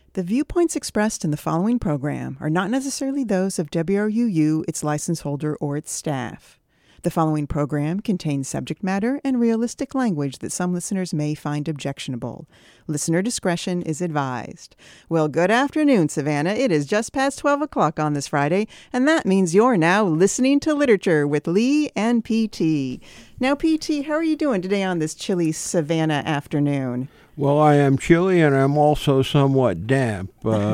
The viewpoints expressed in the following program are not necessarily those of WRUU, its license holder, or its staff. The following program contains subject matter and realistic language that some listeners may find objectionable. Listener discretion is advised. Well, good afternoon, Savannah. It is just past 12 o'clock on this Friday, and that means you're now listening to Literature with Lee and PT. Now, PT, how are you doing today on this chilly Savannah afternoon? Well, I am chilly, and I'm also somewhat damp,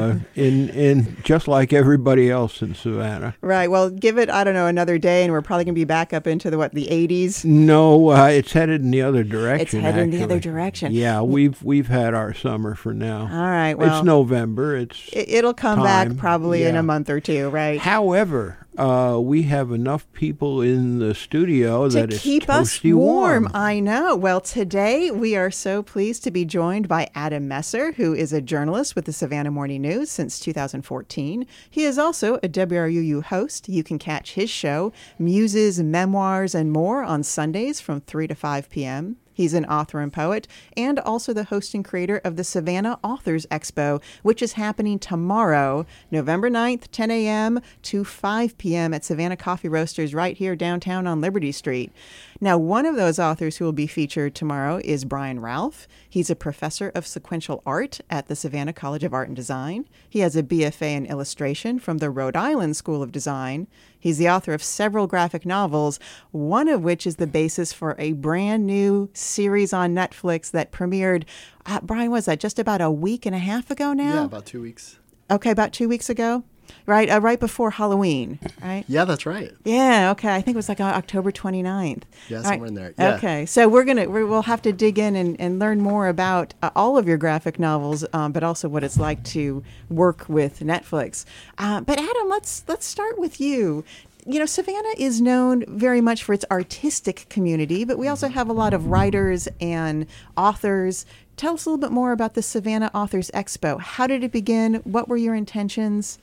in just like everybody else in Savannah. Right. Well, give it, I don't know, another day, and we're probably going to be back up into the 80s? No, it's headed in the other direction. It's headed in the other direction. Yeah, we've had our summer for now. All right. Well, it's November. It'll come back probably in a month or two, right? However, we have enough people in the studio that it's keep us toasty warm. I know. Well, today we are so pleased to be joined by Adam Messer, who is a journalist with the Savannah Morning News since 2014. He is also a WRUU host. You can catch his show, Muses, Memoirs, and More on Sundays from 3 to 5 p.m. He's an author and poet, and also the host and creator of the Savannah Authors Expo, which is happening tomorrow, November 9th, 10 a.m. to 5 p.m. at Savannah Coffee Roasters right here downtown on Liberty Street. Now, one of those authors who will be featured tomorrow is Brian Ralph. He's a professor of sequential art at the Savannah College of Art and Design. He has a BFA in illustration from the Rhode Island School of Design. He's the author of several graphic novels, one of which is the basis for a brand new series on Netflix that premiered, Brian, was that just about a week and a half ago now? Yeah, about 2 weeks. Okay, about 2 weeks ago. Right, right before Halloween, right? Yeah, that's right. Yeah, okay. I think it was like October 29th. Yeah, somewhere in there. Yeah. Okay, so we'll have to dig in and learn more about all of your graphic novels, but also what it's like to work with Netflix. But Adam, let's start with you. You know, Savannah is known very much for its artistic community, but we also have a lot of writers and authors. Tell us a little bit more about the Savannah Authors Expo. How did it begin? What were your intentions?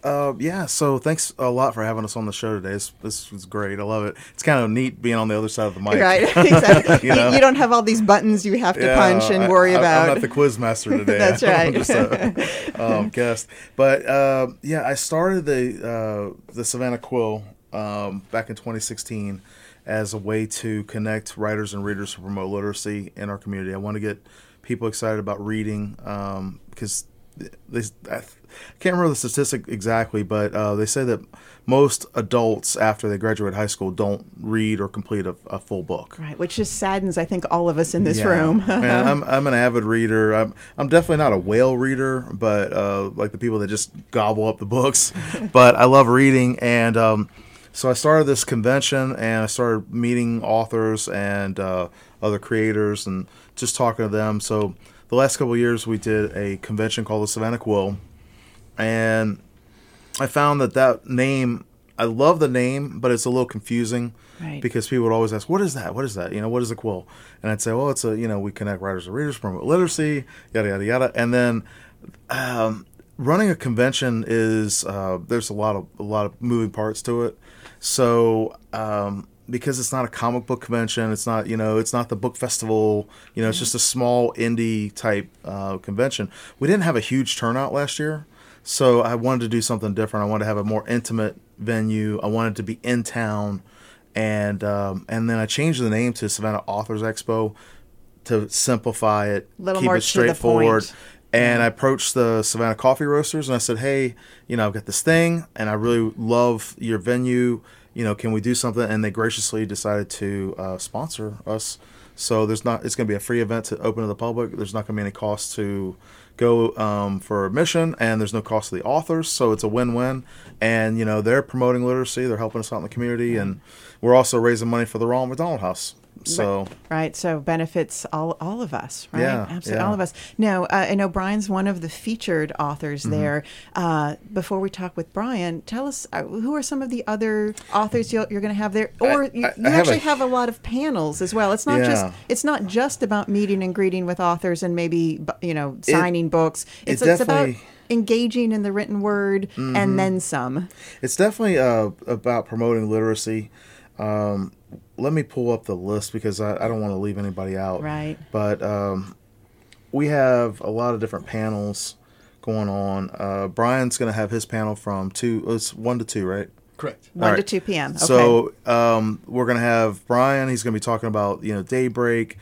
So thanks a lot for having us on the show today. This was great. I love it. It's kind of neat being on the other side of the mic. Right, exactly. you don't have all these buttons you have to punch and worry about. I'm not the quiz master today. That's right. I'm just a guest. But I started the Savannah Quill back in 2016 as a way to connect writers and readers to promote literacy in our community. I want to get people excited about reading because I can't remember the statistic exactly, but they say that most adults after they graduate high school don't read or complete a full book. Right, which just saddens, I think, all of us in this room. And I'm an avid reader. I'm definitely not a whale reader, but like the people that just gobble up the books. But I love reading, and so I started this convention, and I started meeting authors and other creators and just talking to them. So the last couple of years, we did a convention called the Savannah Quill, and I found that name, I love the name, but it's a little confusing, right? Because people would always ask, what is that? What is that? What is a quill? And I'd say, well, it's we connect writers and readers, promote literacy, yada, yada, yada. And then running a convention is, there's a lot of moving parts to it. So, because it's not a comic book convention, it's not the book festival, it's just a small indie type convention. We didn't have a huge turnout last year, so I wanted to do something different. I wanted to have a more intimate venue. I wanted to be in town, and then I changed the name to Savannah Authors Expo to simplify it, keep it straightforward. And I approached the Savannah Coffee Roasters and I said, hey, I've got this thing and I really love your venue. Can we do something? And they graciously decided to sponsor us. So it's going to be a free event to open to the public. There's not going to be any cost to go for admission, and there's no cost to the authors. So it's a win-win. And, they're promoting literacy. They're helping us out in the community. And we're also raising money for the Ronald McDonald House. So right, so benefits all of us, right? Yeah, absolutely, all of us. Now, I know Brian's one of the featured authors there. Before we talk with Brian, tell us who are some of the other authors you're going to have there, or you actually have a lot of panels as well. It's not just about meeting and greeting with authors and maybe signing books. It's about engaging in the written word and then some. It's definitely about promoting literacy. Let me pull up the list because I don't want to leave anybody out. Right. But we have a lot of different panels going on. Brian's going to have his panel from 1 to 2, right? Correct. 1 All to right. 2 p.m. Okay. So we're going to have Brian. He's going to be talking about Daybreak.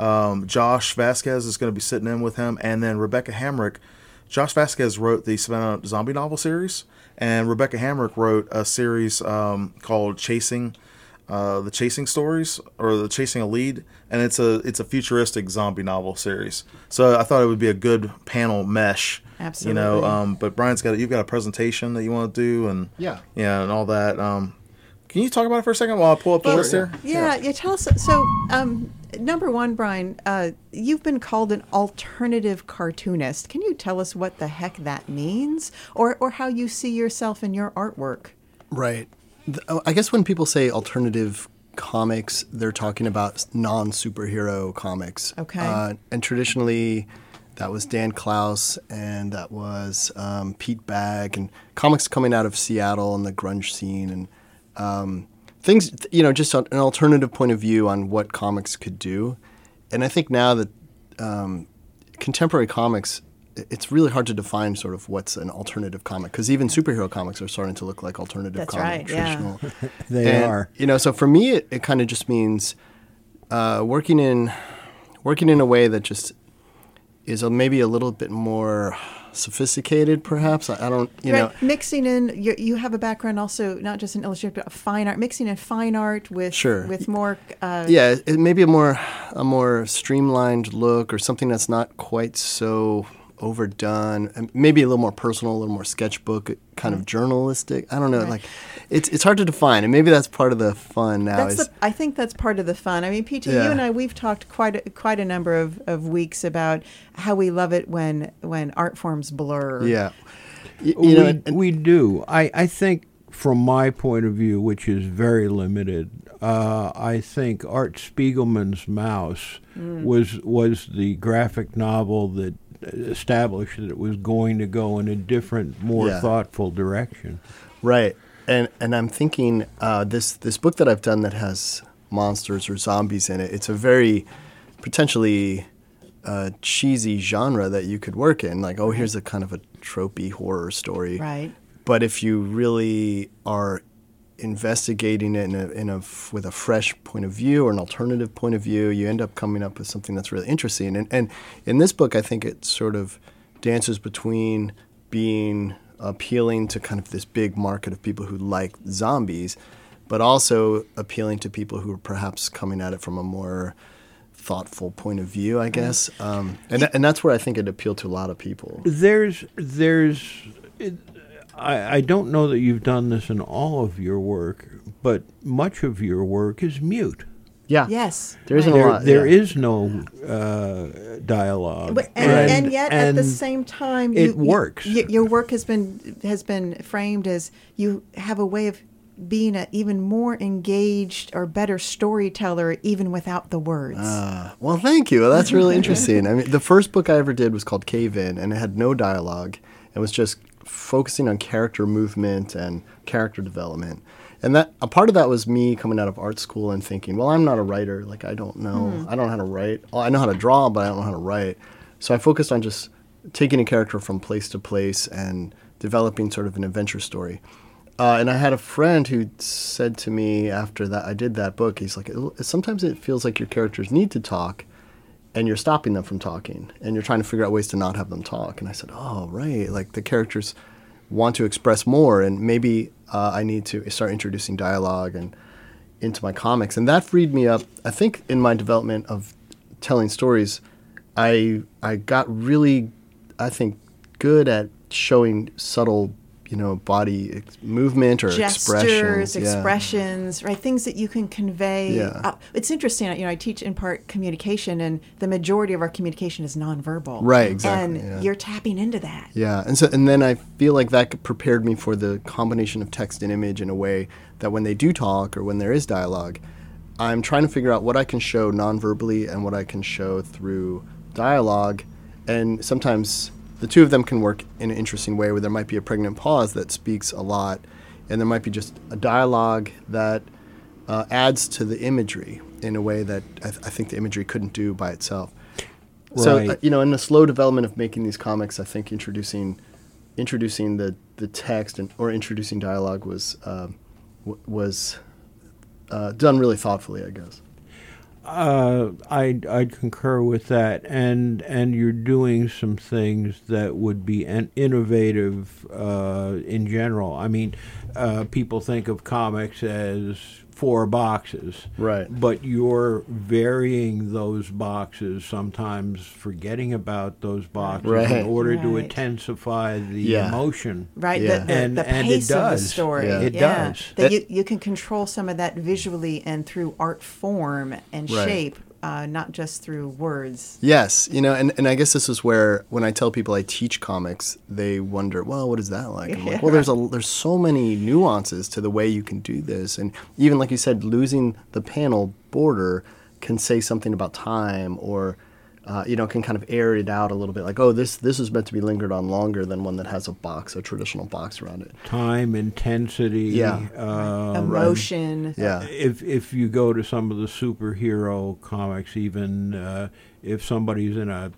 Josh Vasquez is going to be sitting in with him, and then Rebecca Hamrick. Josh Vasquez wrote the Savannah zombie novel series, and Rebecca Hamrick wrote a series called Chasing. The Chasing Stories, or the Chasing a Lead, and it's a futuristic zombie novel series. So I thought it would be a good panel mesh. Absolutely. But Brian's you've got a presentation that you want to do, and and all that. Can you talk about it for a second while I pull up the list here? Yeah. Tell us. So, number one, Brian, you've been called an alternative cartoonist. Can you tell us what the heck that means, or how you see yourself in your artwork? Right. I guess when people say alternative comics, they're talking about non-superhero comics. Okay. And traditionally, that was Dan Klaus and that was Pete Bagg and comics coming out of Seattle and the grunge scene and things, just an alternative point of view on what comics could do. And I think now that contemporary comics, it's really hard to define sort of what's an alternative comic because even superhero comics are starting to look like alternative That's comic, right, traditional. yeah. They are. So for me, it kind of just means working in a way that just is maybe a little bit more sophisticated, perhaps. I don't, Right. Mixing in, you have a background also, not just in illustration, but fine art, mixing in fine art with more... it may be a more streamlined look or something that's not quite so overdone, and maybe a little more personal, a little more sketchbook, kind of journalistic. I don't know, Right. It's hard to define, and maybe that's part of the fun now. I think that's part of the fun. I mean, PT, you and I, we've talked quite a number of weeks about how we love it when art forms blur. Yeah. We do. I think from my point of view, which is very limited, I think Art Spiegelman's Mouse was the graphic novel that established that it was going to go in a different, more thoughtful direction. Right. And I'm thinking this book that I've done that has monsters or zombies in it, it's a very potentially cheesy genre that you could work in. Like, here's a kind of a tropey horror story. Right. But if you really are investigating it with a fresh point of view or an alternative point of view, you end up coming up with something that's really interesting. And in this book, I think it sort of dances between being appealing to kind of this big market of people who like zombies, but also appealing to people who are perhaps coming at it from a more thoughtful point of view, I guess. And that's where I think it appealed to a lot of people. I don't know that you've done this in all of your work, but much of your work is mute. Yeah. Yes. There isn't a lot. There is no dialogue. And yet, at the same time, it works. Your work has been framed as you have a way of being an even more engaged or better storyteller, even without the words. Well, thank you. Well, that's really interesting. I mean, the first book I ever did was called Cave In, and it had no dialogue. It was just focusing on character movement and character development. And that a part of that was me coming out of art school and thinking, well, I'm not a writer. Like, I don't know. I don't know how to write. I know how to draw, but I don't know how to write. So I focused on just taking a character from place to place and developing sort of an adventure story. And I had a friend who said to me after that I did that book, he's like, sometimes it feels like your characters need to talk and you're stopping them from talking and you're trying to figure out ways to not have them talk. And I said, oh, right. Like, the characters want to express more, and maybe I need to start introducing dialogue and into my comics. And that freed me up. I think in my development of telling stories, I got really, I think, good at showing subtle, body movement or gestures, expressions, right? Things that you can convey. Yeah. It's interesting. I teach in part communication, and the majority of our communication is nonverbal. Right, exactly. And you're tapping into that. Yeah, and then I feel like that prepared me for the combination of text and image in a way that when they do talk or when there is dialogue, I'm trying to figure out what I can show nonverbally and what I can show through dialogue, and sometimes the two of them can work in an interesting way where there might be a pregnant pause that speaks a lot, and there might be just a dialogue that adds to the imagery in a way that I think the imagery couldn't do by itself. So Right. in the slow development of making these comics, I think introducing the text or introducing dialogue was done really thoughtfully, I guess. I'd concur with that, and you're doing some things that would be innovative in general. I mean, people think of comics as 4 boxes, Right. but you're varying those boxes, sometimes forgetting about those boxes Right. in order to Right. intensify the Yeah. emotion. Right, Yeah. the And it pace of the does. story. Yeah. It does. That you can control some of that visually and through art form and Right. shape, not just through words. Yes, and I guess this is where when I tell people I teach comics, they wonder, well, what is that like? I'm like, well, there's so many nuances to the way you can do this, and even like you said, losing the panel border can say something about time, or can kind of air it out a little bit, like, oh, this is meant to be lingered on longer than one that has a traditional box around it. Time, intensity, Yeah. Emotion. Yeah, If you go to some of the superhero comics, even if somebody's in a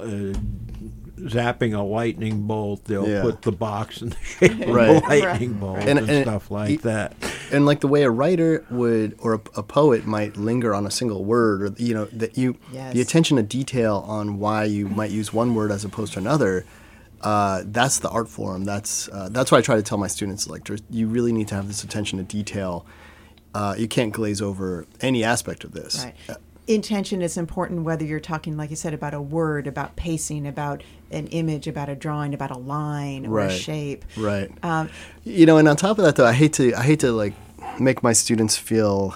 zapping a lightning bolt, they'll Yeah. put the box in the shape of Right. a lightning Right. bolt Right. and, And stuff like that. and like the way a writer would, or a poet might linger on a single word, or Yes. the attention to detail on why you might use one word as opposed to another. That's the art form. That's what I try to tell my students. Like, you really need to have this attention to detail. You can't glaze over any aspect of this. Right. Intention is important, whether you're talking, like you said, about a word, about pacing, about an image, about a drawing, about a line or a Right. shape. Right. And on top of that, though, I hate to like make my students feel,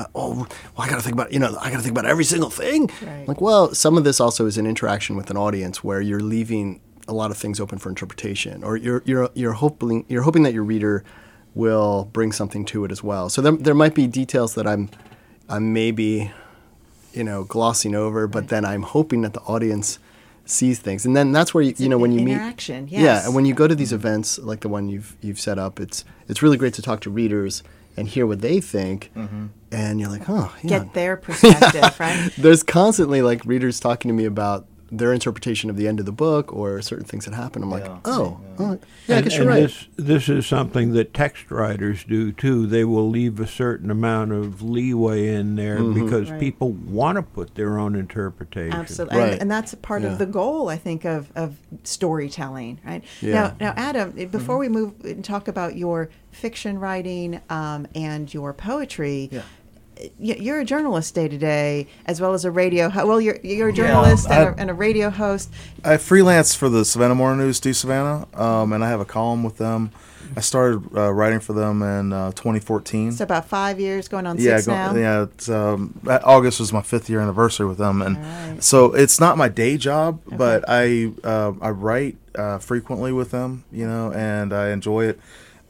I got to think about every single thing. Right. Like, well, some of this also is an interaction with an audience where you're leaving a lot of things open for interpretation, or you're hoping that your reader will bring something to it as well. So there might be details that I'm maybe glossing over, but then I'm hoping that the audience sees things, and then that's where when you meet interaction. Yes. Yeah, and when you go to these events like the one you've set up, it's really great to talk to readers and hear what they think, and you're like, oh, yeah. Get their perspective, right? There's constantly like readers talking to me about their interpretation of the end of the book or certain things that happen. I'm like, I guess you're right. This is something that text writers do too. They will leave a certain amount of leeway in there because Right. people want to put their own interpretation. Absolutely, Right. and that's a part Yeah. of the goal, I think, of storytelling. Right Yeah. now, Adam, before we move and talk about your fiction writing and your poetry. Yeah. You're a journalist day to day, as well as a radio. You're a journalist and a radio host. I freelance for the Savannah Morning News, Do Savannah, and I have a column with them. I started writing for them in 2014. So about 5 years, going on 6 now. Yeah. It's, August was my 5th year anniversary with them, and Right. so it's not my day job, but I write frequently with them, and I enjoy it.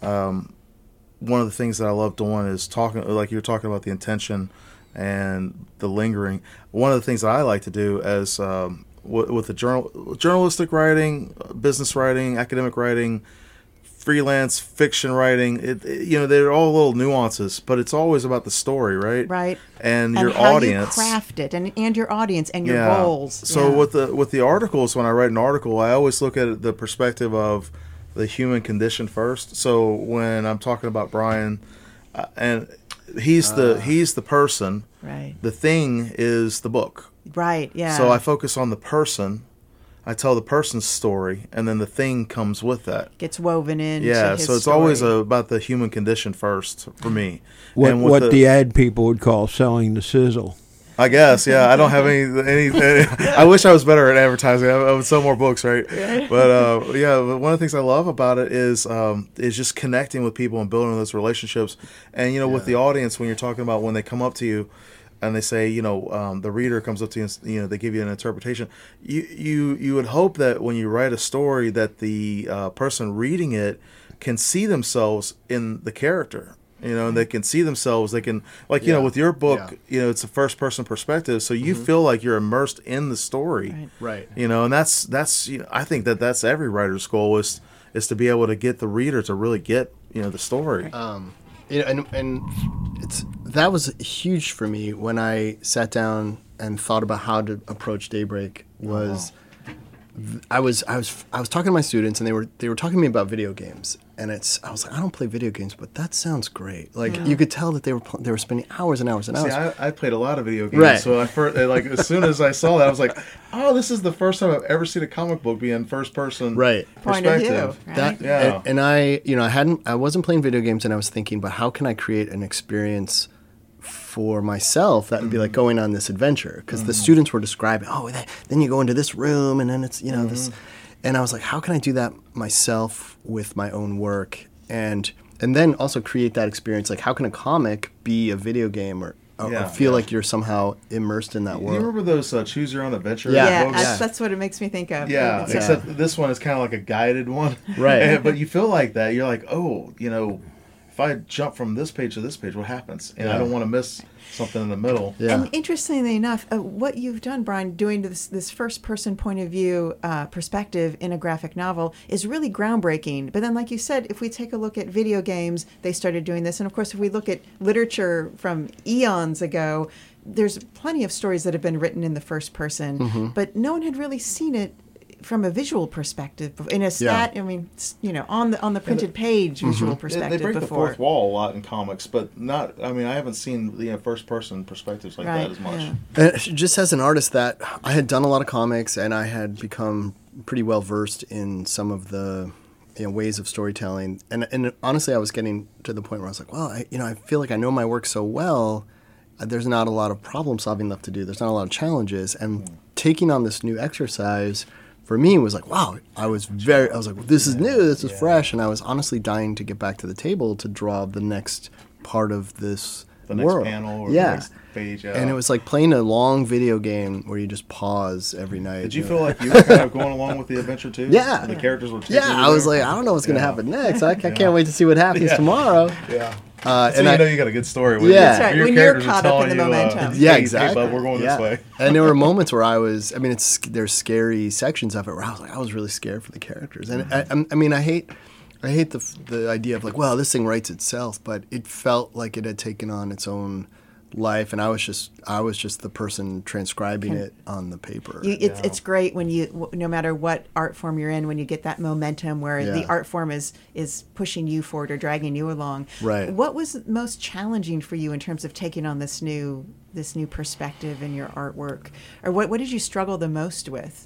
One of the things that I love doing is talking, like you're talking about the intention and the lingering. One of the things that I like to do as with the journalistic writing, business writing, academic writing, freelance fiction writing, they're all little nuances, but it's always about the story, right? Right. And your how audience. you craft it, and your audience and your goals. So Yeah. with the articles, when I write an article, I always look at the perspective of the human condition first. So when I'm talking about Brian, and he's the person, Right. the thing is the book. Right. Yeah. So I focus on the person. I tell the person's story, and then the thing comes with that. gets woven in. Yeah, his so it's story. always about the human condition first for me. What And with the ad people would call selling the sizzle. I guess, yeah. I don't have any I wish I was better at advertising. I would sell more books, right? But one of the things I love about it is just connecting with people and building those relationships. And with the audience, when you're talking about when they come up to you and they say, the reader comes up to you and they give you an interpretation. You would hope that when you write a story that the person reading it can see themselves in the character. And they can see themselves. They can, with your book, it's a first person perspective, so you feel like you're immersed in the story. Right. And that's I think that's every writer's goal is to be able to get the reader to really get the story. And that was huge for me when I sat down and thought about how to approach Daybreak was I was talking to my students, and they were talking to me about video games, and I was like, I don't play video games, but that sounds great. Like you could tell that they were spending hours and hours and hours. See, I played a lot of video games, Right. so as soon as I saw that, I was like, oh, this is the first time I've ever seen a comic book be in first person Right. Point of perspective. view, right? Yeah. And I wasn't playing video games, and I was thinking, but how can I create an experience for myself that would be like going on this adventure? Because the students were describing, then you go into this room, and then it's this, and I was like, how can I do that myself with my own work, and then also create that experience? Like, how can a comic be a video game, or feel like you're somehow immersed in that You world? remember those Choose Your Own Adventure Yeah. books? That's what it makes me think of. Yeah, It's except this one is kind of like a guided one. Right. But you feel like that. You're like, oh, if I jump from this page to this page, what happens? And I don't want to miss something in the middle. Yeah. And interestingly enough, what you've done, Brian, doing this first-person point of view perspective in a graphic novel is really groundbreaking. But then, like you said, if we take a look at video games, they started doing this. And, of course, if we look at literature from eons ago, there's plenty of stories that have been written in the first person, but no one had really seen it from a visual perspective in a stat. I mean, on the printed page visual perspective. They break the before. fourth wall a lot in comics, but not. I mean, I haven't seen the first person perspectives like that as much. Yeah. And just as an artist, that I had done a lot of comics, and I had become pretty well versed in some of the ways of storytelling. And honestly, I was getting to the point where I was like, well, I feel like I know my work so well. There's not a lot of problem solving left to do. There's not a lot of challenges, and taking on this new exercise for me was like, wow, I was like, this is new, this is fresh, and I was honestly dying to get back to the table to draw the next part of this world. Next panel or the next page. And it was like playing a long video game where you just pause every night. Did you feel like you were kind of going along with the adventure too? Yeah. And the characters were taking Yeah, you I was there? like, I don't know what's going to happen next. I can't wait to see what happens tomorrow. Yeah. So And you know you got a good story. When Yeah. That's right, your when you're characters are caught up in telling the you, momentum. Yeah, hey, exactly. Hey, bud, we're going this way. And there were moments where there's scary sections of it where I was really scared for the characters. And I hate the idea of like, well, this thing writes itself, but it felt like it had taken on its own life, and I was just the person transcribing it on the paper. It's great when no matter what art form you're in, when you get that momentum where the art form is pushing you forward or dragging you along. Right. What was most challenging for you in terms of taking on this new perspective in your artwork, or what did you struggle the most with?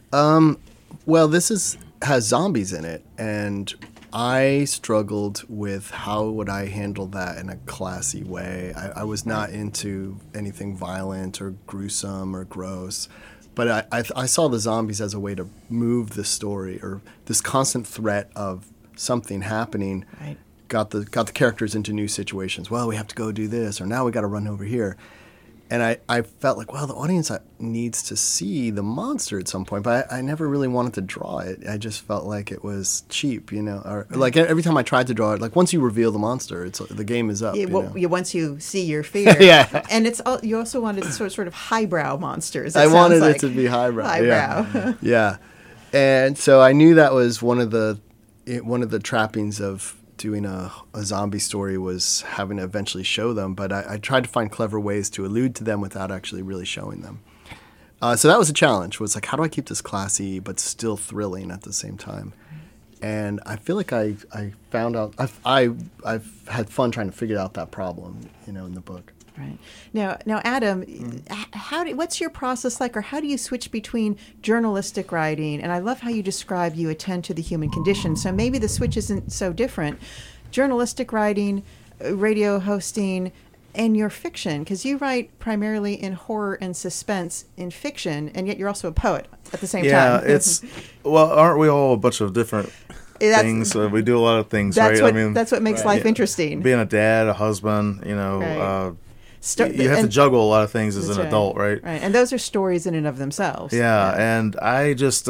Well, this has zombies in it, and I struggled with how would I handle that in a classy way. I was not into anything violent or gruesome or gross, but I saw the zombies as a way to move the story, or this constant threat of something happening. Right. Got the characters into new situations. Well, we have to go do this, or now we got to run over here. And I felt like, well, the audience needs to see the monster at some point, but I never really wanted to draw it. I just felt like it was cheap, or like every time I tried to draw it, like once you reveal the monster, the game is up. Once you see your fear, Yeah. And you also wanted sort of highbrow monsters. I wanted it to be highbrow. Highbrow. Yeah. And so I knew that was one of the trappings of doing a zombie story, was having to eventually show them, but I tried to find clever ways to allude to them without actually really showing them. So that was a challenge, was like, how do I keep this classy but still thrilling at the same time? And I feel like I found out, I've had fun trying to figure out that problem, in the book. Right. Now, Adam, what's your process like, or how do you switch between journalistic writing, and I love how you describe you attend to the human condition, so maybe the switch isn't so different, journalistic writing, radio hosting, and your fiction, because you write primarily in horror and suspense in fiction, and yet you're also a poet at the same time. Yeah, aren't we all a bunch of different things? We do a lot of things, right? That's what makes life interesting. Being a dad, a husband, Right. You have to juggle a lot of things as an adult, right? Right, and those are stories in and of themselves. Yeah. And I just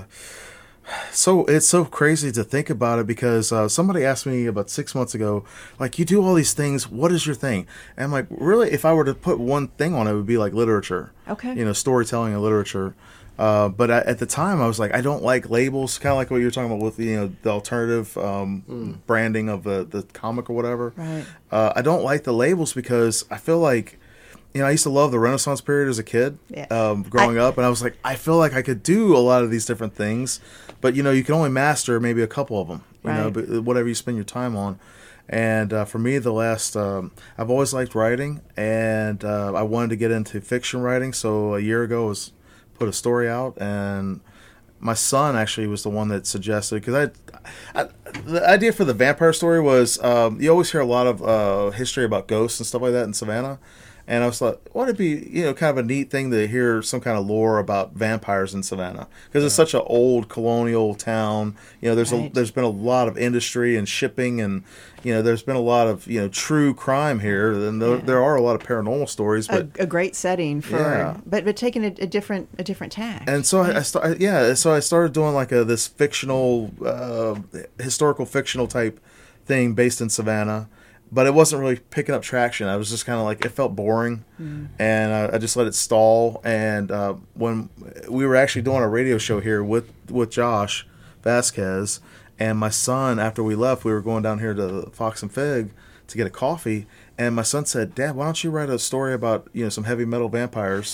so it's so crazy to think about it, because somebody asked me about 6 months ago, like, you do all these things, what is your thing? And I'm like, really, if I were to put one thing on it, it would be like literature. Okay. Storytelling and literature. But at the time, I was like, I don't like labels, kind of like what you were talking about with the alternative branding of the comic or whatever. Right. I don't like the labels, because I feel like I used to love the Renaissance period as a kid, Yeah. growing up, and I was like, I feel like I could do a lot of these different things, but you can only master maybe a couple of them, Right. but whatever you spend your time on. And for me, I've always liked writing, and I wanted to get into fiction writing. So a year ago, put a story out, and my son actually was the one that suggested, because the idea for the vampire story was, you always hear a lot of history about ghosts and stuff like that in Savannah. And I was like, wouldn't it be, kind of a neat thing to hear some kind of lore about vampires in Savannah? Because it's such an old colonial town. There's been a lot of industry and shipping, and there's been a lot of true crime here. And there are a lot of paranormal stories, but a great setting for, Yeah. but taking a different tack. And so I started doing like this fictional, historical fictional type thing based in Savannah, but it wasn't really picking up traction. I was just kind of like, it felt boring, and I just let it stall. And when we were actually doing a radio show here with Josh Vasquez, and my son, after we left, we were going down here to Fox and Fig to get a coffee, and my son said, "Dad, why don't you write a story about some heavy metal vampires,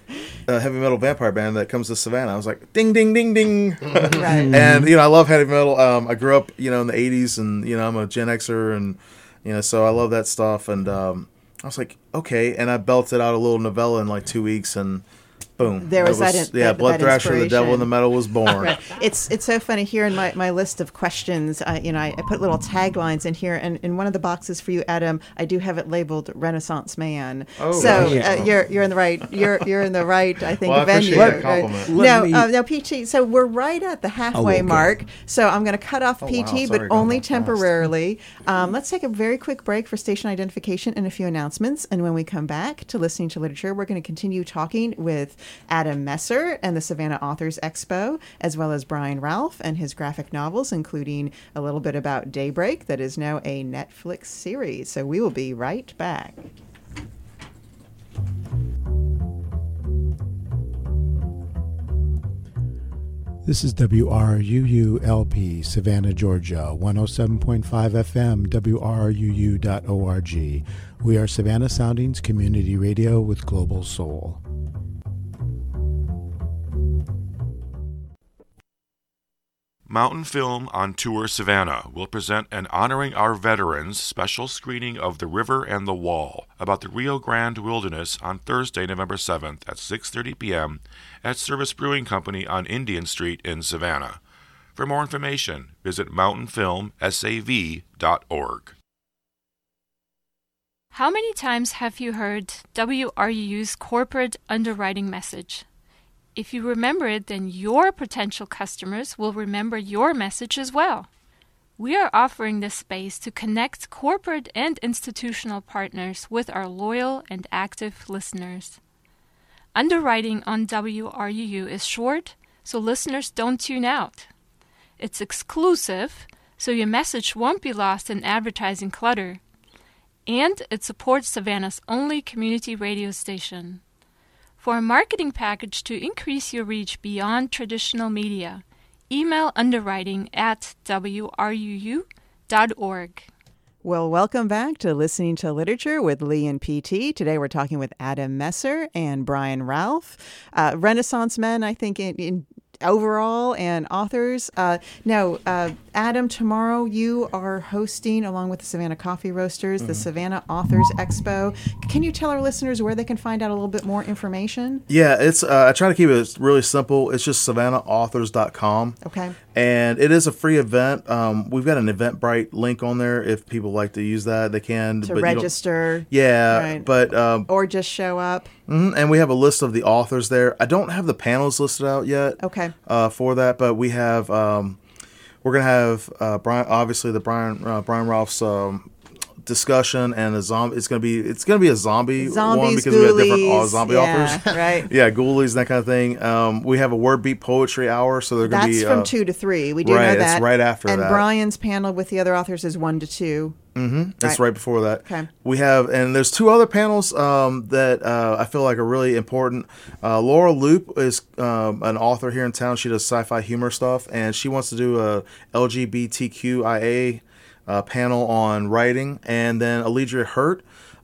a heavy metal vampire band that comes to Savannah?" I was like, "Ding, ding, ding, ding!" Right. And I love heavy metal. I grew up in the '80s, and I'm a Gen Xer, and so I love that stuff. And I was like, okay, and I belted out a little novella in like 2 weeks, and boom, There was Blood Thrasher, the Devil in the inspiration. Metal was born. Right. It's so funny here in my list of questions. I put little taglines in here, and in one of the boxes for you, Adam, I do have it labeled Renaissance Man. Oh, so yeah. you're in the right you're in the right I think Well, I venue. appreciate that compliment. Now PT. So we're right at the halfway okay. mark. So I'm going to cut off Oh, PT, wow. but Sorry, only gone that fast. temporarily. Let's take a very quick break for station identification and a few announcements. And when we come back to Listening to Literature, we're going to continue talking with Adam Messer and the Savannah Authors Expo, as well as Brian Ralph and his graphic novels, including a little bit about Daybreak, that is now a Netflix series. So we will be right back. This is WRUU-LP, Savannah, Georgia, 107.5 FM, WRUU.org. We are Savannah Soundings Community Radio with Global Soul. Mountain Film on Tour Savannah will present an Honoring Our Veterans special screening of The River and the Wall about the Rio Grande Wilderness on Thursday, November 7th at 6:30 p.m. at Service Brewing Company on Indian Street in Savannah. For more information, visit mountainfilmsav.org. How many times have you heard WRUU's corporate underwriting message? If you remember it, then your potential customers will remember your message as well. We are offering this space to connect corporate and institutional partners with our loyal and active listeners. Underwriting on WRUU is short, so listeners don't tune out. It's exclusive, so your message won't be lost in advertising clutter. And it supports Savannah's only community radio station. For a marketing package to increase your reach beyond traditional media, email underwriting@wruu.org. Well, welcome back to Listening to Literature with Lee and PT. Today we're talking with Adam Messer and Brian Ralph, Renaissance men, I think, in overall, and authors. Adam, tomorrow you are hosting, along with the Savannah Coffee Roasters, the Savannah Authors Expo. Can you tell our listeners where they can find out a little bit more information? Yeah, it's I try to keep it really simple. It's just SavannahAuthors.com. Okay. And it is a free event. We've got an Eventbrite link on there. If people like to use that, they can. To but register. Yeah, Right. but Or just show up. and we have a list of the authors there. I don't have the panels listed out yet. Okay. For that, but we have. We're gonna have Brian, obviously the Brian Ralph's discussion, and a zombie. It's gonna be a zombie one Zombies, because we have different ghoulies, zombie yeah, authors. right. Yeah, ghoulies and that kind of thing. We have a word beat poetry hour, so they're gonna That's be from 2 to 3. We do right, know it's that. right after and that. Brian's panel with the other authors is 1 to 2. That's right before that. Okay. We have, and there's 2 other panels that I feel like are really important. Laura Loop is an author here in town. She does sci-fi humor stuff, and she wants to do a LGBTQIA panel on writing. And then Alidria Hurt,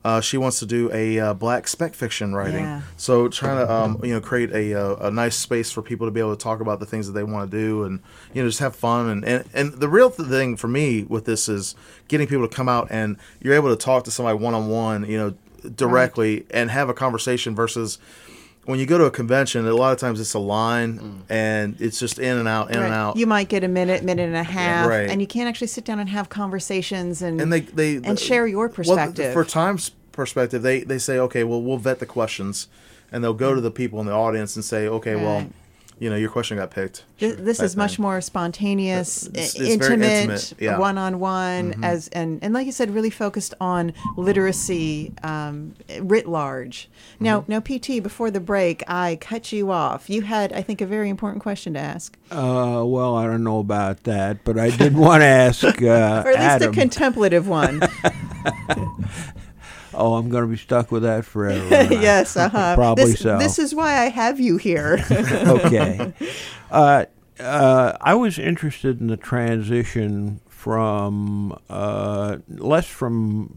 she wants to do a black spec fiction writing. Yeah. So trying to create a nice space for people to be able to talk about the things that they want to do, and just have fun. And the real thing for me with this is getting people to come out and you're able to talk to somebody one-on-one, directly and have a conversation versus when you go to a convention, a lot of times it's a line and it's just in and out, in and out. You might get a minute and a half, Right. and you can't actually sit down and have conversations and they share your perspective. Well, for time's perspective, they say, okay, well, we'll vet the questions, and they'll go to the people in the audience and say, okay, well, your question got picked. This is much more spontaneous, It's very intimate, yeah. one-on-one, and like you said, really focused on literacy writ large. Now, PT, before the break, I cut you off. You had, I think, a very important question to ask. Well, I don't know about that, but I did want to ask or at least Adam. a contemplative one. Oh, I'm going to be stuck with that forever. aren't I? Yes, Probably so. This is why I have you here. Okay. I was interested in the transition from less from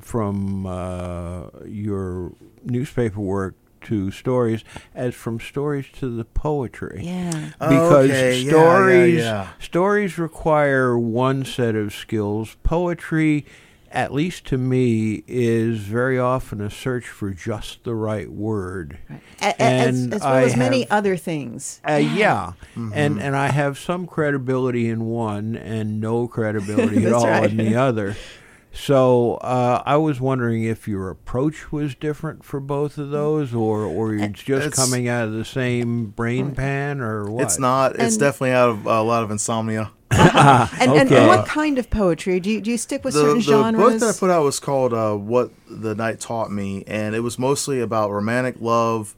your newspaper work to stories as from stories to the poetry. Yeah. Because stories require one set of skills. Poetry, at least to me, is very often a search for just the right word. Right. As well as many other things. Yeah. And I have some credibility in one and no credibility at all right. in the other. So I was wondering if your approach was different for both of those, or it's just coming out of the same brain pan, or what? It's not. It's definitely out of a lot of insomnia. And what kind of poetry? Do you stick with certain genres? The book that I put out was called What the Night Taught Me, and it was mostly about romantic love,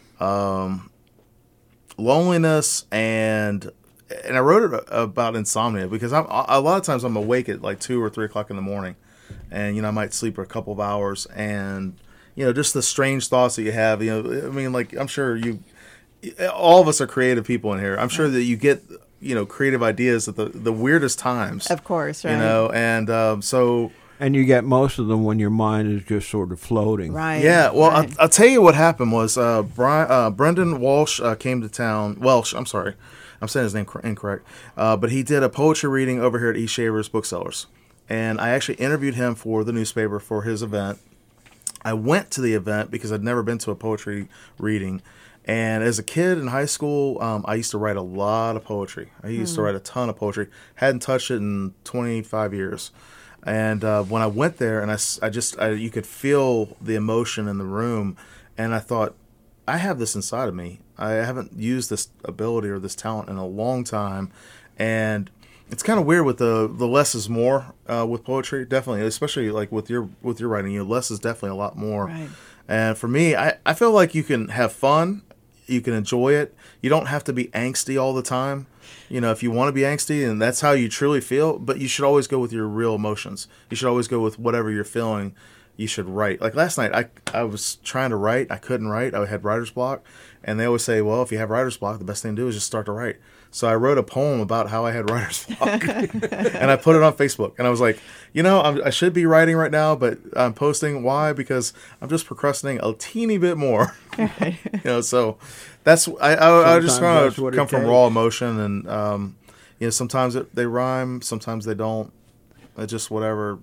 loneliness, and I wrote it about insomnia because a lot of times I'm awake at like 2 or 3 o'clock in the morning, and I might sleep for a couple of hours, and just the strange thoughts that you have. I mean, like, I'm sure all of us are creative people in here. I'm sure that you get creative ideas at the weirdest times. Of course, right. And so. And you get most of them when your mind is just sort of floating. Right. Yeah. Well, right. I'll tell you what happened was Brendan Walsh came to town. Welsh, I'm sorry. I'm saying his name incorrect. But he did a poetry reading over here at East Shavers Booksellers. And I actually interviewed him for the newspaper for his event. I went to the event because I'd never been to a poetry reading. And as a kid in high school, I used to write a lot of poetry. I used to write a ton of poetry. Hadn't touched it in 25 years. And when I went there, and you could feel the emotion in the room, and I thought, I have this inside of me. I haven't used this ability or this talent in a long time, and it's kind of weird with the less is more with poetry. Definitely, especially like with your writing, less is definitely a lot more. Right. And for me, I feel like you can have fun, you can enjoy it. You don't have to be angsty all the time. If you want to be angsty and that's how you truly feel, but you should always go with your real emotions. You should always go with whatever you're feeling. You should write. Like last night, I was trying to write. I couldn't write. I had writer's block. And they always say, well, if you have writer's block, the best thing to do is just start to write. So I wrote a poem about how I had writer's block. And I put it on Facebook. And I was like, I should be writing right now, but I'm posting. Why? Because I'm just procrastinating a teeny bit more. So that's, I just kind of come from raw emotion. And, sometimes they rhyme, sometimes they don't. It's just whatever,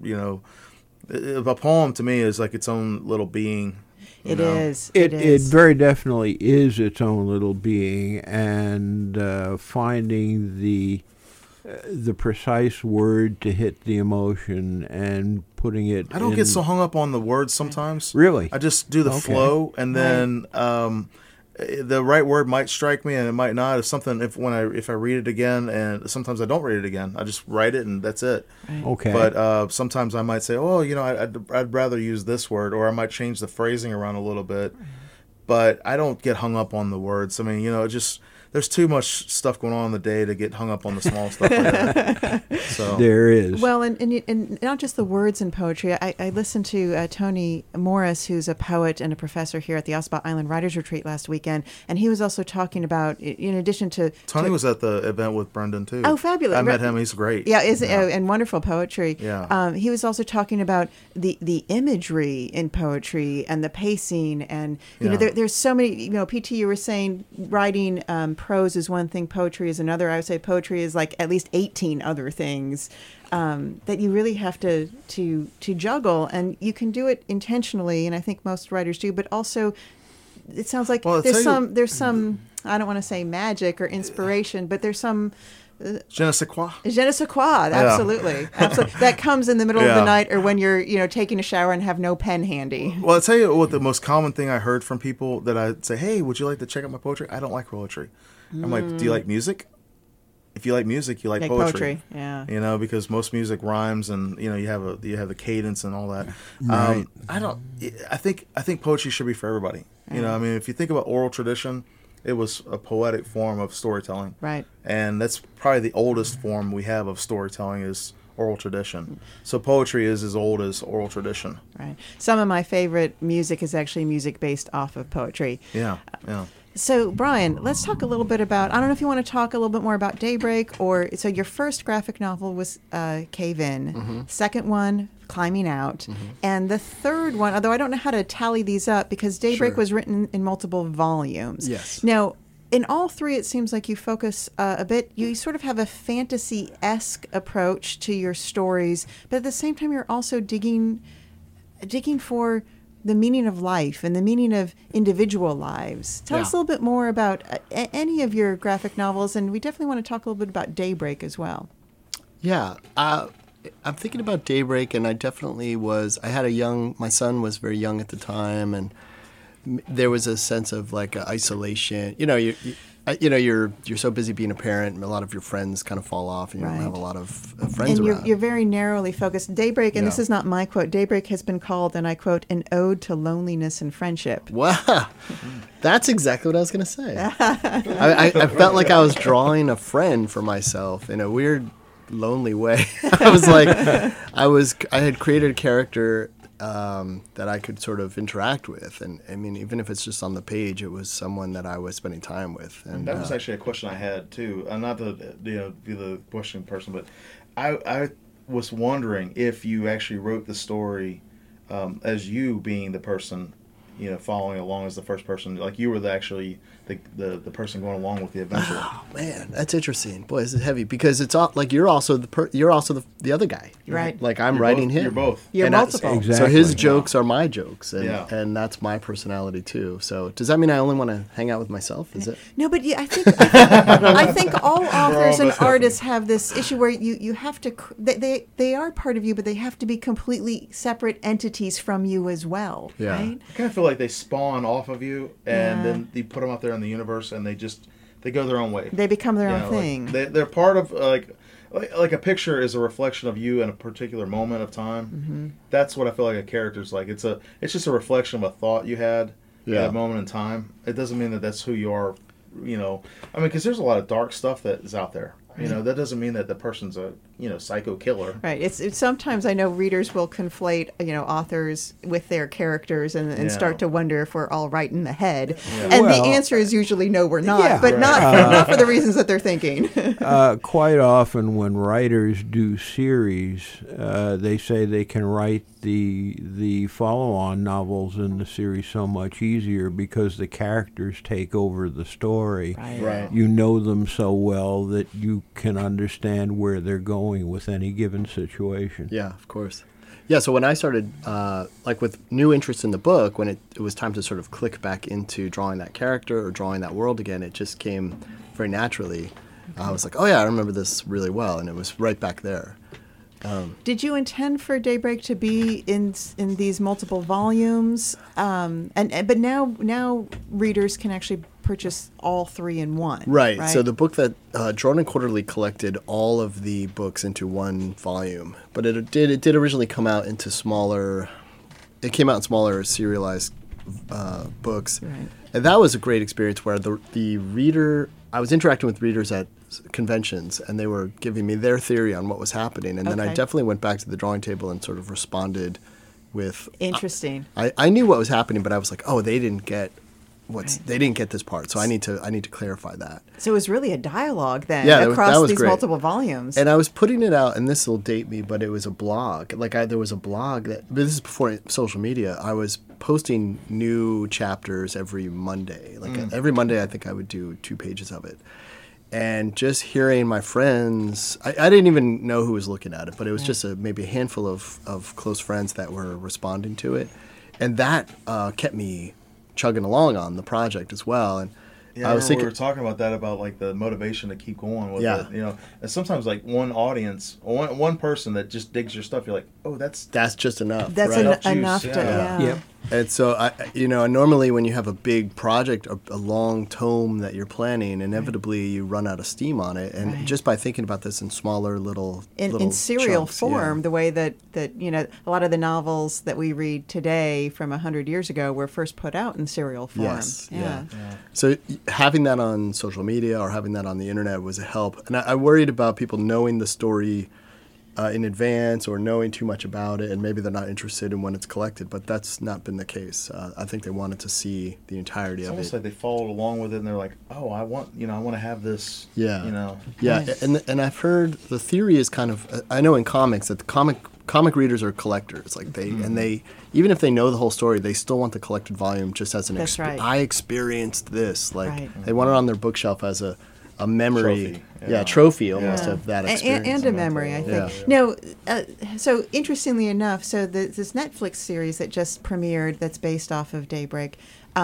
a poem to me is like its own little being. It is. It very definitely is its own little being, and finding the precise word to hit the emotion and putting it. I don't get so hung up on the words sometimes. Really? I just do the flow, and then the right word might strike me, and it might not. If I read it again, and sometimes I don't read it again, I just write it, and that's it. Right. Okay. But sometimes I might say, I'd rather use this word, or I might change the phrasing around a little bit. But I don't get hung up on the words. I mean, there's too much stuff going on in the day to get hung up on the small stuff like that. So there is. Well, and not just the words in poetry. I listened to Tony Morris, who's a poet and a professor here at the Ossabaw Island Writers Retreat last weekend, and he was also talking about, in addition to... Tony was at the event with Brendan, too. Oh, fabulous. I met him. He's great. Yeah, and wonderful poetry. Yeah. He was also talking about the imagery in poetry and the pacing, and there's so many. PT, you were saying writing prose is one thing, poetry is another. I would say poetry is like at least 18 other things that you really have to juggle, and you can do it intentionally, and I think most writers do. But also, it sounds like there's some I don't want to say magic or inspiration, but there's some. Je ne sais quoi. Je ne sais quoi. Absolutely. Absolutely. That comes in the middle of the night, or when you're taking a shower and have no pen handy. Well, I'll tell you what the most common thing I heard from people that I'd say, hey, would you like to check out my poetry? I don't like poetry. I'm like, do you like music? If you like music, you like poetry. Yeah. Because most music rhymes, and you have the cadence and all that. Right. I think poetry should be for everybody. If you think about oral tradition, it was a poetic form of storytelling. Right. And that's probably the oldest form we have of storytelling is oral tradition. So poetry is as old as oral tradition. Right. Some of my favorite music is actually music based off of poetry. Yeah. So, Brian, let's talk a little bit about, I don't know if you want to talk a little bit more about Daybreak, so your first graphic novel was Cave In, Mm-hmm. second one, Climbing Out, and the third one, although I don't know how to tally these up, because Daybreak was written in multiple volumes. Yes. Now, in all three, it seems like you focus a bit, you sort of have a fantasy-esque approach to your stories, but at the same time, you're also digging for the meaning of life and the meaning of individual lives. Tell us a little bit more about any of your graphic novels, and we definitely want to talk a little bit about Daybreak as well. Yeah. I'm thinking about Daybreak, and I definitely was. My son was very young at the time, and there was a sense of like isolation. You're so busy being a parent, and a lot of your friends kind of fall off, and you don't have a lot of friends and around. you're very narrowly focused. Daybreak, and this is not my quote, Daybreak has been called, and I quote, an ode to loneliness and friendship. Wow. That's exactly what I was going to say. I felt like I was drawing a friend for myself in a weird, lonely way. I had created a character that I could sort of interact with, and I mean, even if it's just on the page, it was someone that I was spending time with. And that was actually a question I had too. Not to be the question person, but I was wondering if you actually wrote the story as you being the person, following along as the first person, like you were the person going along with the adventure. Oh man, that's interesting. Boy, this is heavy because it's all like you're also the other guy, right? Like I'm writing him. You're both. You're multiple. Exactly. So his jokes are my jokes, and that's my personality too. So does that mean I only want to hang out with myself? Is it? No, but I think all authors and artists have this issue where you have to they are part of you, but they have to be completely separate entities from you as well. Yeah. Right? I kind of feel like they spawn off of you, and then you put them out there in the universe, and they go their own way. They become their own thing. They're part of like a picture is a reflection of you in a particular moment of time. Mm-hmm. That's what I feel like a character's like. It's just a reflection of a thought you had at that moment in time. It doesn't mean that that's who you are. Because there's a lot of dark stuff that is out there. That doesn't mean that the person's a psycho killer. Right. It's sometimes I know readers will conflate authors with their characters and start to wonder if we're all right in the head. Yeah. And the answer is usually no, we're not. But not for the reasons that they're thinking. Quite often, when writers do series, they say they can write the follow-on novels in the series so much easier because the characters take over the story. Right. You know them so well that you can understand where they're going with any given situation. Yeah, of course. Yeah, so when I started, with new interest in the book, when it was time to sort of click back into drawing that character or drawing that world again, it just came very naturally. I was like, oh yeah, I remember this really well, and it was right back there. Did you intend for Daybreak to be in these multiple volumes? But now readers can actually purchase all three in one. Right. So the book that Jordan Quarterly collected all of the books into one volume, but it did originally come out into smaller. It came out in smaller serialized books, right. And that was a great experience where the reader. I was interacting with readers at conventions, and they were giving me their theory on what was happening. And then I definitely went back to the drawing table and sort of responded with... Interesting. I knew what was happening, but I was like, oh, they didn't get this part, so I need to clarify that. So it was really a dialogue then that was these great. multiple volumes. And I was putting it out, and this will date me, but it was a blog. There was a blog but this is before social media. I was posting new chapters every Monday. Every Monday, I think I would do 2 pages of it. And just hearing my friends, I didn't even know who was looking at it, but it was just maybe a handful of close friends that were responding to it. And that kept me chugging along on the project as well. And I was thinking, we were talking about that, about like the motivation to keep going with it. And sometimes like one audience or one person that just digs your stuff, you're like, oh, that's just enough. That's enough to Yep. And so normally when you have a big project, a long tome that you're planning, inevitably you run out of steam on it. And just by thinking about this in smaller little in serial chunks, form, the way that a lot of the novels that we read today from 100 years ago were first put out in serial form. Yes. Yeah. So having that on social media or having that on the internet was a help. And I worried about people knowing the story in advance or knowing too much about it, and maybe they're not interested in when it's collected, but that's not been the case. I think they wanted to see the entirety of it. It's almost like they followed along with it, and they're like, oh, I want to have this. Yeah. And I've heard the theory is kind of, I know in comics that the comic readers are collectors, like and they, even if they know the whole story, they still want the collected volume just as an right. I experienced this, they want it on their bookshelf as a memory, trophy almost of that experience. And a memory, I think. No, so interestingly enough, this Netflix series that just premiered that's based off of Daybreak,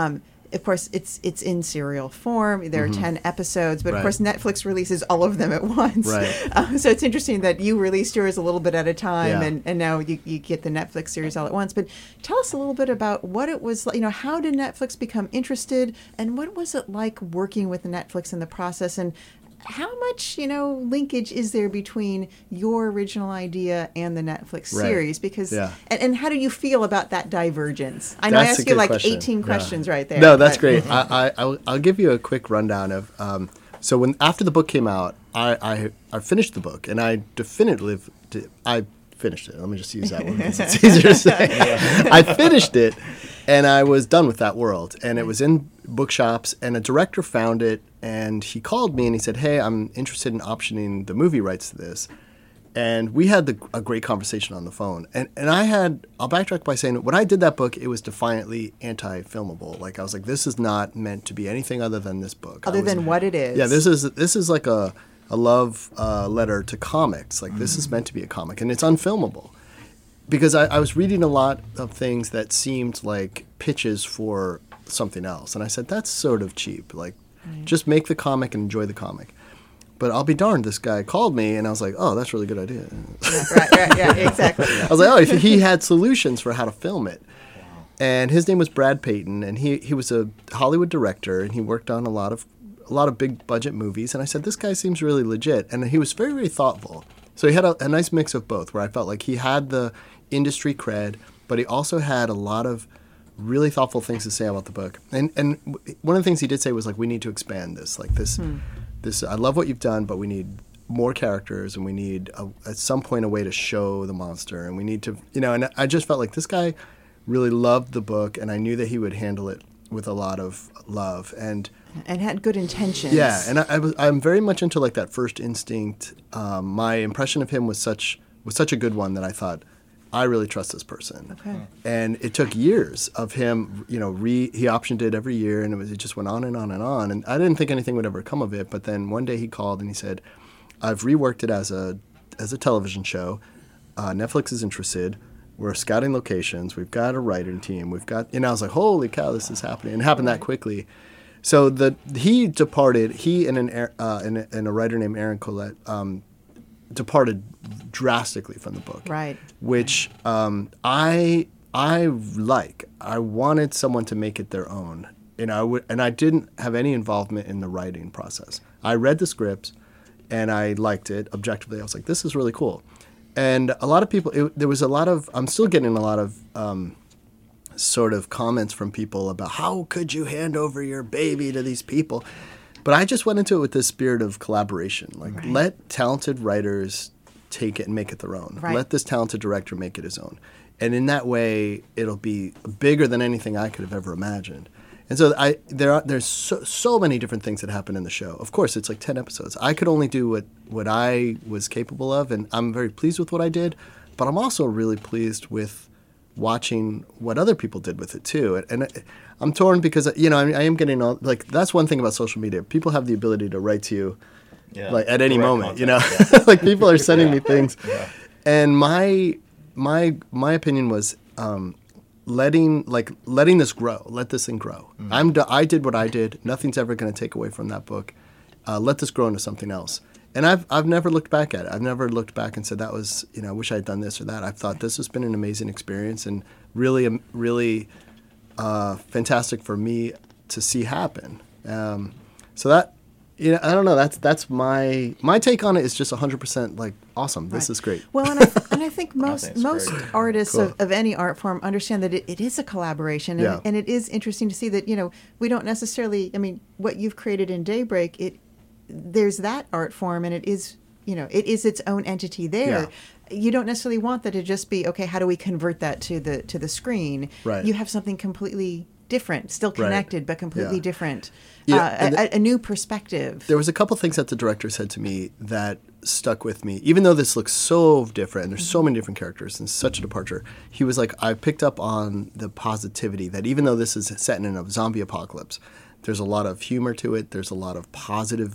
of course, it's in serial form. There are 10 episodes, but of course Netflix releases all of them at once. Right. So it's interesting that you released yours a little bit at a time, and now you get the Netflix series all at once. But tell us a little bit about what it was like. How did Netflix become interested, and what was it like working with Netflix in the process, and how much, linkage is there between your original idea and the Netflix series? Because and how do you feel about that divergence? I know I asked you like question. 18 questions right there. No, that's great. I'll give you a quick rundown of. So after the book came out, I finished the book, and I finished it. Let me just use that one because it's easier to say. I finished it, and I was done with that world. And it was in bookshops, and a director found it, and he called me and he said, hey, I'm interested in optioning the movie rights to this. And we had a great conversation on the phone. And I'll backtrack by saying, when I did that book, it was defiantly anti-filmable. Like, I was like, this is not meant to be anything other than this book. Other than what it is. Yeah, this is like a love letter to comics. Like, this is meant to be a comic, and it's unfilmable. Because I was reading a lot of things that seemed like pitches for something else. And I said, that's sort of cheap. Like, just make the comic and enjoy the comic. But I'll be darned, this guy called me, and I was like, oh, that's a really good idea. Right, exactly. I was like, oh, he had solutions for how to film it. And his name was Brad Payton, and he was a Hollywood director, and he worked on a lot of big budget movies. And I said, this guy seems really legit. And he was very, very thoughtful. So he had a nice mix of both, where I felt like he had the industry cred, but he also had a lot of really thoughtful things to say about the book. And one of the things he did say was, like, we need to expand this. Like, this I love what you've done, but we need more characters, and we need at some point a way to show the monster, and we need to, and I just felt like this guy really loved the book, and I knew that he would handle it with a lot of love and had good intentions. Yeah, and I'm very much into like that first instinct. My impression of him was such a good one that I thought, I really trust this person. Okay. And it took years of him, he optioned it every year, and it just went on and on and on. And I didn't think anything would ever come of it. But then one day he called and he said, I've reworked it as a television show. Netflix is interested. We're scouting locations. We've got a writing team. We've got, I was like, holy cow, this is happening. And it happened that quickly. So he departed. He and a writer named Aaron Collette departed drastically from the book. Right. Which I like. I wanted someone to make it their own. And I didn't have any involvement in the writing process. I read the scripts, and I liked it objectively. I was like, this is really cool. And a lot of people, I'm still getting a lot of sort of comments from people about, how could you hand over your baby to these people? But I just went into it with this spirit of collaboration. Like, let talented writers take it and make it their own. Right. Let this talented director make it his own. And in that way, it'll be bigger than anything I could have ever imagined. And so there's so many different things that happen in the show. Of course, it's like 10 episodes. I could only do what I was capable of, and I'm very pleased with what I did. But I'm also really pleased with watching what other people did with it too. And I'm torn because, I am getting all, like, that's one thing about social media. People have the ability to write to you like at any moment, content, like people are sending me things. Yeah. And my opinion was letting this grow, let this thing grow. I did what I did. Nothing's ever going to take away from that book. Let this grow into something else. And I've never looked back at it. I've never looked back and said that was, I wish I had done this or that. I've thought this has been an amazing experience and really, really fantastic for me to see happen. So that, I don't know. That's my take on it is just 100% like awesome. This is great. Well, and I think most artists of any art form understand that it is a collaboration, and it is interesting to see that we don't necessarily. I mean, what you've created in Daybreak, there's that art form, and it is its own entity there. Yeah. You don't necessarily want that to just be okay. How do we convert that to the screen? Right. You have something completely different, still connected, but completely different. Yeah, a new perspective. There was a couple things that the director said to me that stuck with me. Even though this looks so different, and there's so many different characters and such a departure, he was like, I picked up on the positivity that even though this is set in a zombie apocalypse, there's a lot of humor to it. There's a lot of positive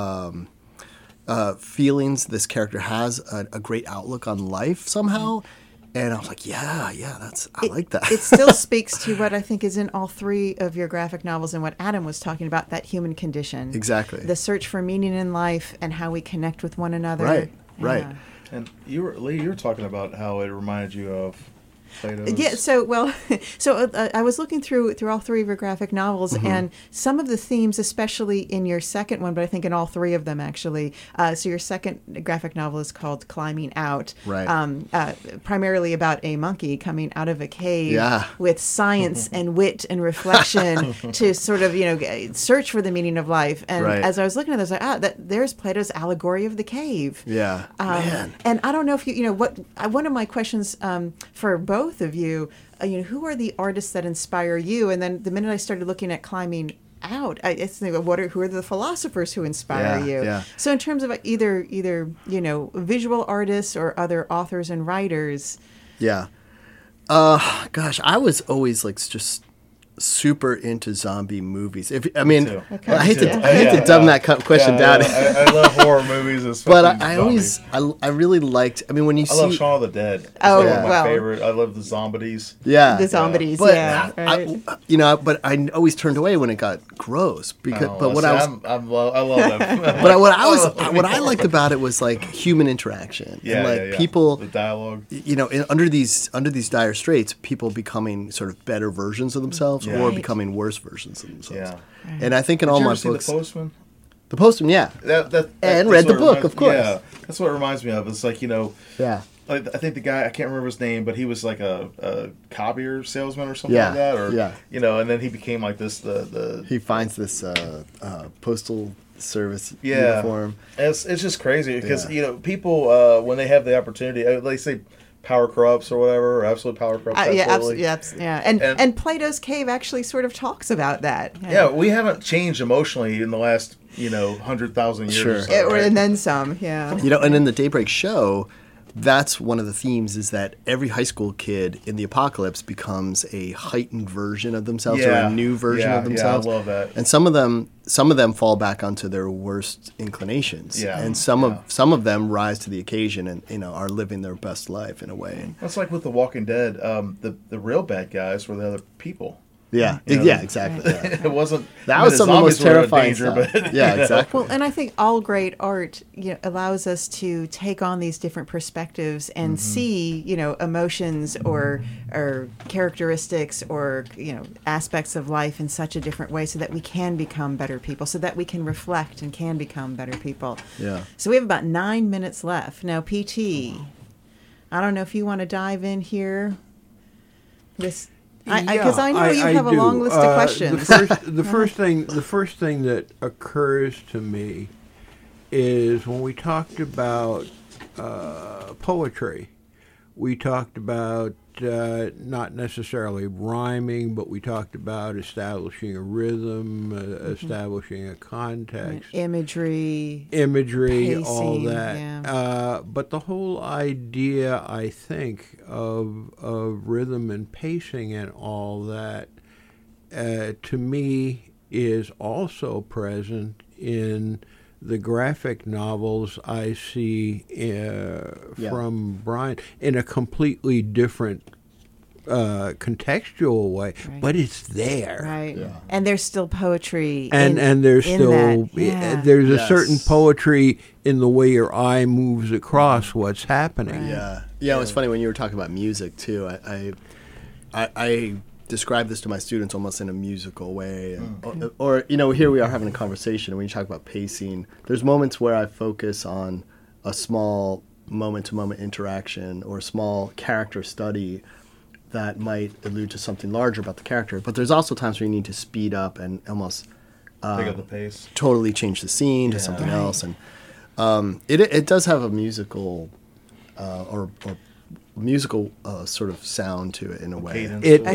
feelings. This character has a great outlook on life somehow. And I was like, I like that. It still speaks to what I think is in all three of your graphic novels and what Adam was talking about, that human condition. Exactly. The search for meaning in life and how we connect with one another. Right. And Lee, you were talking about how it reminded you of Plato's. Yeah, so I was looking through all three of your graphic novels, and some of the themes, especially in your second one, but I think in all three of them actually. So your second graphic novel is called Climbing Out, primarily about a monkey coming out of a cave with science and wit and reflection to sort of search for the meaning of life. And as I was looking at this, I was like, there's Plato's allegory of the cave. Yeah, man. And I don't know if one of my questions for both of you, who are the artists that inspire you? And then the minute I started looking at Climbing Out, I think, who are the philosophers who inspire you? Yeah. So in terms of either visual artists or other authors and writers. Yeah. Gosh, I was always like just super into zombie movies. I hate to dumb that question down. I love horror movies, but I really liked. I mean, when you I love Shaun of the Dead. It's one of my favorite. I love the Zombies. Yeah, the Zombies. But, right. I always turned away when it got gross because. I love them. But what I liked about it was like human interaction. People, the dialogue. Under these dire straits, people becoming sort of better versions of themselves. Or becoming worse versions of themselves. Yeah. And I think in all my books. The Postman? The Postman, yeah. And read the book, of course. Yeah, that's what it reminds me of. It's like, Yeah. I think the guy, I can't remember his name, but he was like a copier salesman or something like that. Or, and then he became like this. He finds this postal service uniform. It's just crazy because, people, when they have the opportunity, they say, power corrupts or whatever, or absolute power corrupts. Absolutely. And Plato's Cave actually sort of talks about that. Yeah, we haven't changed emotionally in the last 100,000 years. Sure. Or so, right? And then some. Yeah. And in the Daybreak show, that's one of the themes is that every high school kid in the apocalypse becomes a heightened version of themselves or a new version of themselves. Yeah, I love that. And some of them fall back onto their worst inclinations. Yeah. And some of them rise to the occasion and are living their best life in a way. That's like with The Walking Dead. The real bad guys were the other people. Yeah, exactly. Yeah. It wasn't. That was some of the most terrifying danger, stuff. But, yeah, exactly. Well, and I think all great art allows us to take on these different perspectives and see emotions or characteristics or aspects of life in such a different way, so that we can become better people, so that we can reflect and can become better people. Yeah. So we have about 9 minutes left now. PT, I don't know if you want to dive in here with. Because I know you have a long list of questions. The first thing that occurs to me is when we talked about poetry, we talked about not necessarily rhyming, but we talked about establishing a rhythm, establishing a context, imagery, pacing, all that. Yeah. But the whole idea, I think, of rhythm and pacing and all that, to me, is also present in the graphic novels I see from Brian in a completely different contextual way, but it's there. Right. Yeah. And there's still poetry and there's still there's a certain poetry in the way your eye moves across what's happening. Right. Yeah, it was funny when you were talking about music too. I describe this to my students almost in a musical way. Or here we are having a conversation, and when you talk about pacing, there's moments where I focus on a small moment-to-moment interaction or a small character study that might allude to something larger about the character. But there's also times where you need to speed up and almost pick up the pace, totally change the scene to something else. And it does have a musical or musical sort of sound to it in a way.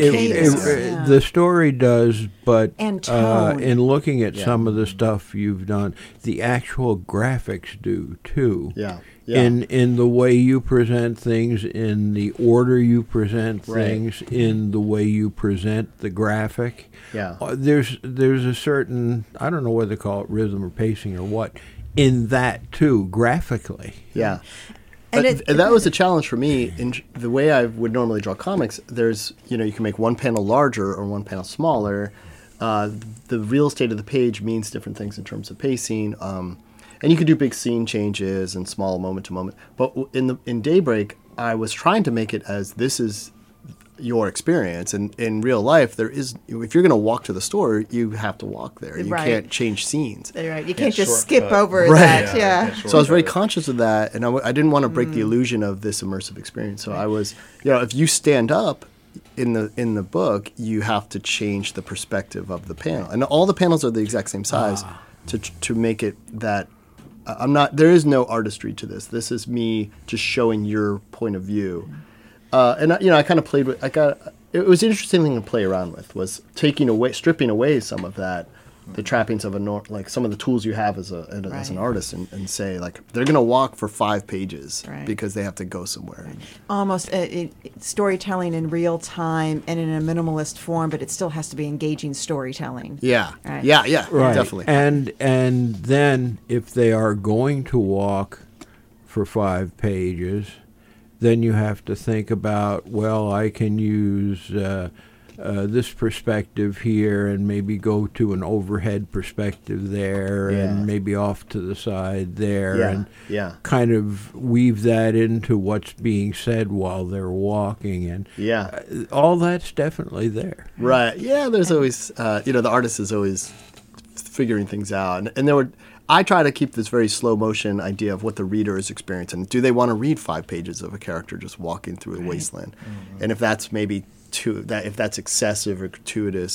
The story does, but and tone. In looking at some of the stuff you've done, the actual graphics do too. Yeah. In the way you present things, in the order you present things, in the way you present the graphic. Yeah. There's a certain, I don't know whether to call it rhythm or pacing or what, in that too, graphically. Yeah. And that was a challenge for me. In the way I would normally draw comics, there's, you can make one panel larger or one panel smaller. The real estate of the page means different things in terms of pacing. And you can do big scene changes and small moment to moment. But in Daybreak, I was trying to make it as this is your experience. And in real life, if you're going to walk to the store, you have to walk there. You can't change scenes. Right. You can't just skip over that. Yeah. So I was very conscious of that, and I didn't want to break the illusion of this immersive experience. So I was, if you stand up in the book, you have to change the perspective of the panel, and all the panels are the exact same size to make it that. There is no artistry to this. This is me just showing your point of view. And I kind of played with. It was an interesting thing to play around with. Was stripping away some of that, the trappings of like some of the tools you have as an artist, and say like they're going to walk for 5 pages because they have to go somewhere. Right. Almost storytelling in real time and in a minimalist form, but it still has to be engaging storytelling. Yeah. Right. Yeah. Right. Definitely. And then if they are going to walk for 5 pages. Then you have to think about, I can use this perspective here and maybe go to an overhead perspective there and maybe off to the side there and kind of weave that into what's being said while they're walking. And all that's definitely there. Right. Yeah, there's always, the artist is always figuring things out. And I try to keep this very slow motion idea of what the reader is experiencing. Do they want to read 5 pages of a character just walking through a wasteland? Mm-hmm. And if that's maybe if that's excessive or gratuitous,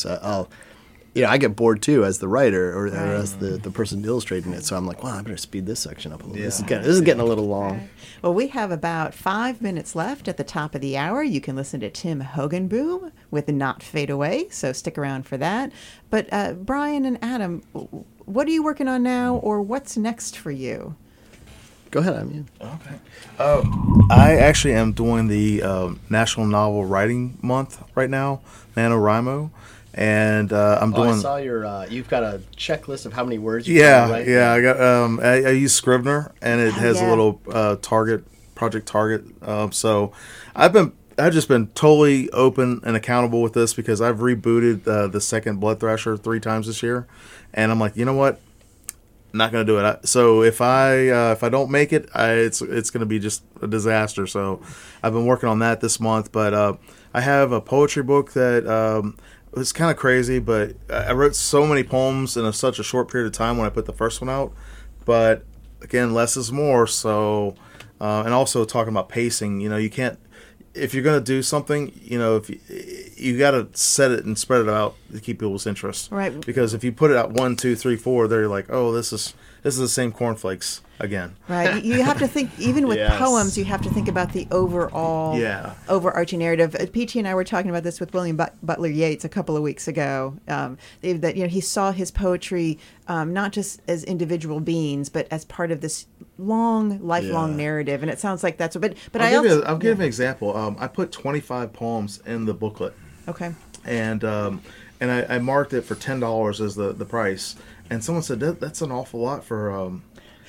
I get bored too as the writer or as the person illustrating it. So I'm like, I better speed this section up a little. This is getting a little long. Right. Well, we have about 5 minutes left at the top of the hour. You can listen to Tim Hogenboom with Not Fade Away, so stick around for that. But Brian and Adam, what are you working on now, or what's next for you? Go ahead, I mean. Okay. I actually am doing the National Novel Writing Month right now, NaNoWriMo. And I'm doing. I saw you've got a checklist of how many words you can write. Yeah. I got. I use Scrivener, and it has a little project target. So I've just been totally open and accountable with this because I've rebooted the second Blood Thrasher 3 times this year, and I'm like, you know what? I'm not going to do it. So if I don't make it, it's going to be just a disaster. So I've been working on that this month, but I have a poetry book that. It's kind of crazy, but I wrote so many poems in such a short period of time when I put the first one out. But again, less is more. So, and also talking about pacing, you can't. if you're going to do something, if you got to set it and spread it out to keep people's interest. Right. Because if you put it out 1, 2, 3, 4, they're like, oh, this is the same cornflakes again. Right. You have to think, even with poems, you have to think about the overall, overarching narrative. Peachy and I were talking about this with William Butler Yeats a couple of weeks ago. That he saw his poetry not just as individual beings, but as part of this lifelong narrative. And it sounds like that's but I'll give you an example. I put 25 poems in the booklet. Okay. And I marked it for $10 as the price. And someone said that's an awful lot for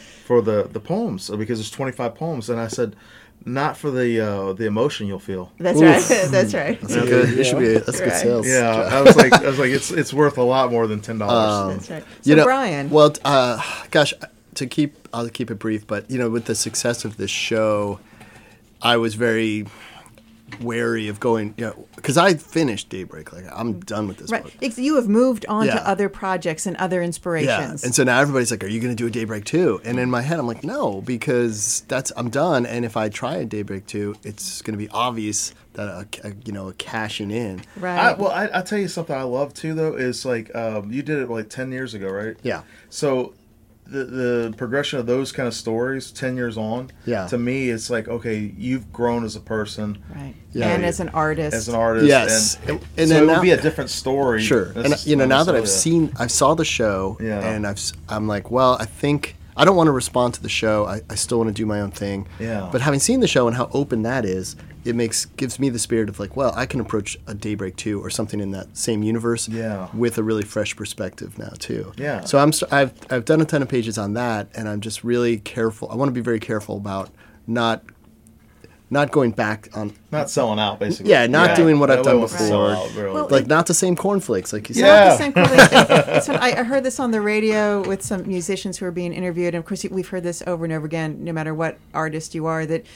the poems, because there's 25 poems. And I said, not for the emotion you'll feel. That's right. That's right. That's good. It should be. That's good sales. Yeah, I was like, it's worth a lot more than $10. That's right. So Brian, well, gosh, I'll keep it brief. But with the success of this show, I was very wary of going, because I finished Daybreak. Like, I'm done with this book. You have moved on to other projects and other inspirations. Yeah, and so now everybody's like, are you going to do a Daybreak 2? And in my head, I'm like, no, because I'm done. And if I try a Daybreak 2, it's going to be obvious that a cashing in. Right. I'll tell you something I love too, though, is like, you did it like 10 years ago, right? Yeah. So the progression of those kind of stories 10 years on, to me, it's like, okay, you've grown as a person. Right. Yeah. And as an artist. Yes. And so it would be a different story. Sure. And now that I saw the show, and I'm like, well, I think I don't want to respond to the show. I still want to do my own thing. Yeah. But having seen the show and how open that is, it gives me the spirit of like, well, I can approach a Daybreak 2 or something in that same universe with a really fresh perspective now too. Yeah. So I've done a ton of pages on that, and I'm just really careful. I want to be very careful about not going back on... Not selling out, basically. Yeah, not doing what I've done before. Really. Not the same cornflakes, like you said. Not the same cornflakes. I heard this on the radio with some musicians who are being interviewed, and of course we've heard this over and over again, no matter what artist you are, that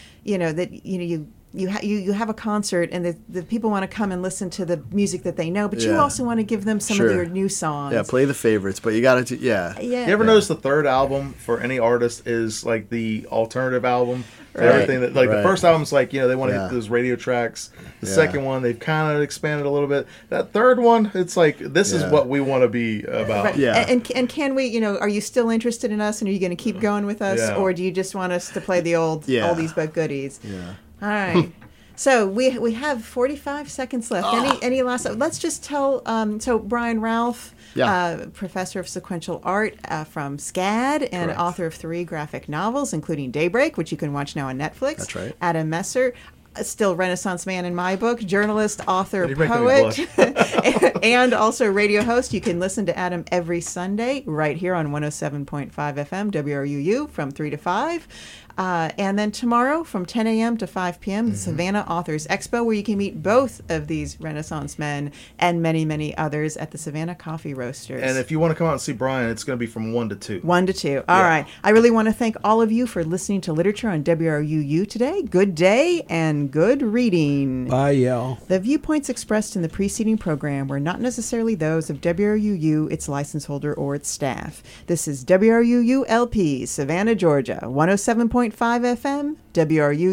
you have a concert and the people want to come and listen to the music that they know, but you also want to give them some of your new songs. Yeah, play the favorites, but you got to You ever notice the third album for any artist is like the alternative album? Right. Everything that the first album's like, they want to hit those radio tracks. The second one, they've kind of expanded a little bit. That third one, it's like, this is what we want to be about. Right. Yeah. And can we, are you still interested in us, and are you going to keep going with us, or do you just want us to play the oldies but goodies? Yeah. All right. So we have 45 seconds left. Any last? Let's just tell. So Brian Ralph, professor of sequential art from SCAD and author of 3 graphic novels, including Daybreak, which you can watch now on Netflix. That's right. Adam Messer, still Renaissance man in my book, journalist, author, poet, and also radio host. You can listen to Adam every Sunday right here on 107.5 FM WRUU from 3 to 5. And then tomorrow from 10 a.m. to 5 p.m., the Savannah Authors Expo, where you can meet both of these Renaissance men and many, many others at the Savannah Coffee Roasters. And if you want to come out and see Brian, it's going to be from 1 to 2. 1 to 2. All right. I really want to thank all of you for listening to Literature on WRUU today. Good day and good reading. Bye, y'all. The viewpoints expressed in the preceding program were not necessarily those of WRUU, its license holder, or its staff. This is WRUU-LP, Savannah, Georgia, 107.5 FM,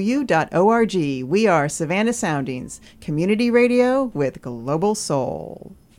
WRUU.org. We are Savannah Soundings, community radio with global soul.